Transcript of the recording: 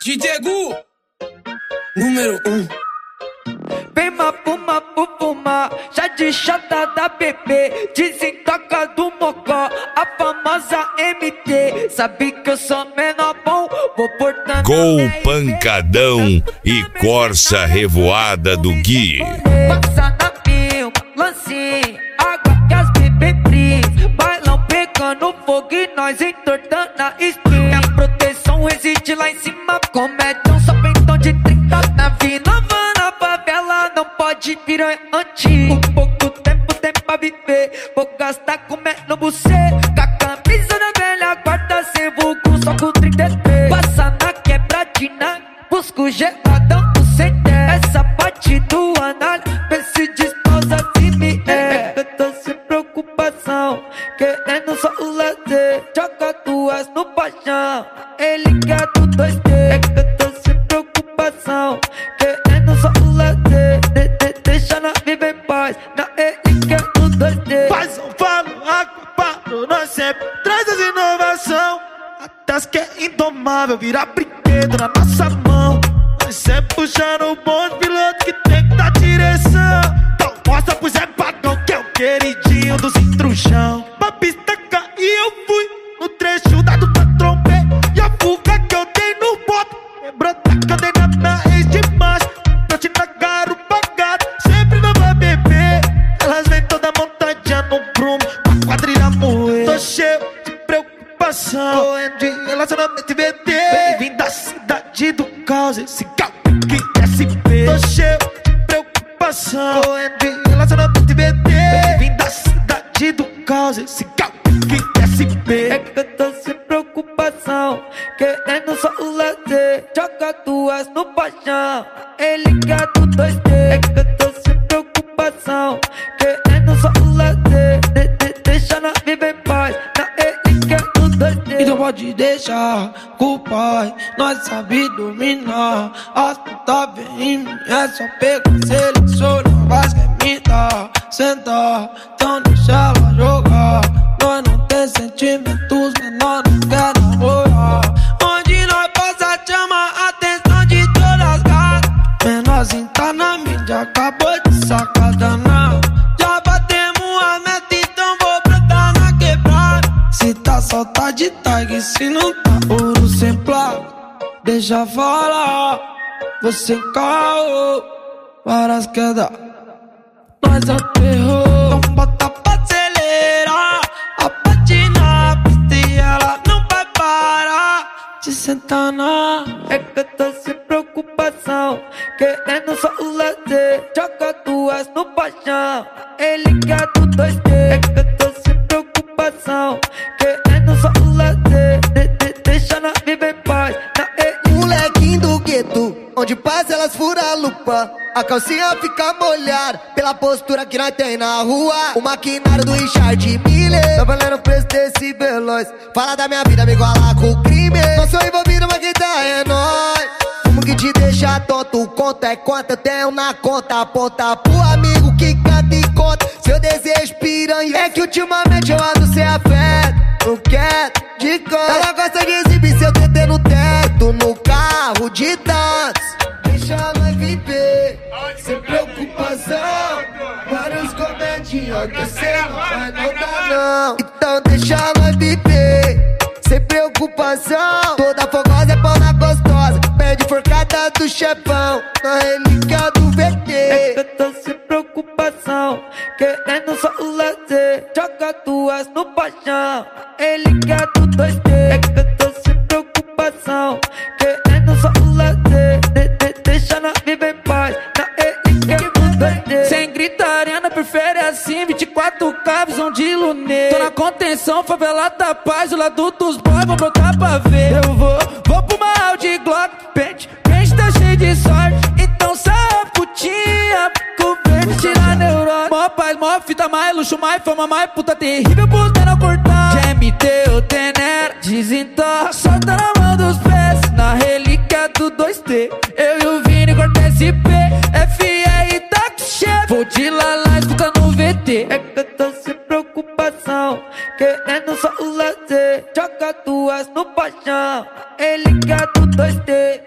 DJ Gu, número 1. Vem mapuma, pupuma, chá de chata da bebê, desentoca do mocó, a famosa MT. Sabe que eu sou menor bom, vou portando Gol, pancadão e corsa revoada do Gui. Passa na pio, lance, água que as bebê bris, bailão pegando fogo e nós entortando a espinha. A proteção reside lá em cima, comédia só pentão de 30 na vida. Na favela não pode virar antigo. Pouco tempo tem pra viver, vou gastar comendo você. Com a camisa da velha guarda, sem vulgo, só com 33. Passa na quebradina, busco geladão do CT. Essa parte do análise, vê se desposa se me é. Eu tô sem preocupação, querendo só o lazer. Joga duas no paixão, ele quer do 2D. Eu tô sem preocupação, querendo só o lazer. Deixa na viver em paz, na ele quer do 2D. Faz um falo, paro, nós sempre traz as inovação. Até as que é indomável, virar brinquedo na nossa mão. Nós sempre puxando o bonde, piloto que tem que dar direção. Então mostra pro Zé Padrão que é o queridinho dos intrujão. Pra pista cair eu fui, no trecho dado da trombei. E a fuga que eu dei no boto, lembrou da cadeira na ex de macho. Eu te nagaram pagado, sempre não vai beber. Elas vêm toda montadinha no prumo, com a quadrilha moer. Tô cheio de preocupação, correndo de relacionamento e VT. Vem da cidade do caos, esse carro que SP. Tô cheio de preocupação, correndo de relacionamento e VT. Vem da cidade do caos, esse carro que SP. É que eu tô sem preocupação, querendo só o lazer. Joga duas no paixão, ele quer do 2D. É que eu tô sem preocupação, querendo só o lazer. Deixa na viver em paz, na ele quer do 2D. Então pode deixar com o pai, nós sabe dominar. As putas vem em mim, é só pegar, seleciona, mas quer me dar. Sentar, então deixa ela jogar. Nós não tem sentimentos, menor não quer namorar. Onde nós passa chama a atenção de todas as gatas. Menorzinho tá na mídia, acabou de sacar danado. Já batemos a meta, então vou brotar na quebrada. Se tá só tá de tag, se não tá ouro sem placa. Deixa falar, você caô, várias quedas, nós aterrou. Então bota pra acelerar, a patina a pista e ela não vai parar de sentar na. É que eu tô sem preocupação, querendo só o lazer. Joga duas no paixão, ele quer do 2D. É que eu tô sem preocupação, querendo só o lazer. Deixa na viver em paz, na ele. Molequinho do gueto, onde passa elas furam a lupa. A calcinha fica molhada pela postura que nós tem na rua. O maquinário do Richard Miller tá valendo o preço desse veloz. Fala da minha vida, me igualar com o crime. Não sou envolvido, mas quem tá é nóis. Fumo que te deixa tonto, conta é quanto eu tenho na conta. Aponta pro amigo que canta e conta seu desejo piranha. É que ultimamente eu ando sem afeto, não quero de canto. Ela gosta de exibir seu TT no teto, no carro de dança. Deixa nós viver, sem preocupação. Vários comedinhos que cê não vai não dar não. Então deixa nós viver, sem preocupação. Toda fogosa é pão na gostosa, pede forcada do chefão, na relíquia do VT. É que eu tô sem preocupação, querendo só o lazer. Joga duas no paixão, ele quer do 2D. É que eu tô sem preocupação, querendo só o lazer. Deixa na viver em paz, na ele quer do 2D. Sem gritaria, não prefere assim, 24K, visão de lunê. Tô na contenção, favela da paz, o lado dos boys, vou brotar pra ver. Eu vou pro uma Audi Glock, pente tá cheio de sorte. Então sai putinha, fico verde, tira a neurose. Mó paz, mó fita, mais luxo, mais fama, mais puta terrível, puta não cortar. GMT, o Tenera, desentorra, solta na mão dos pés, na relíquia do 2T. Eu e o Vini corta SP, FR e táxi chefe. Vou de lalá, escutando o VT. É que eu tô sem preocupação, querendo só o lazer. Joga duas no paixão, ele quer do 2D.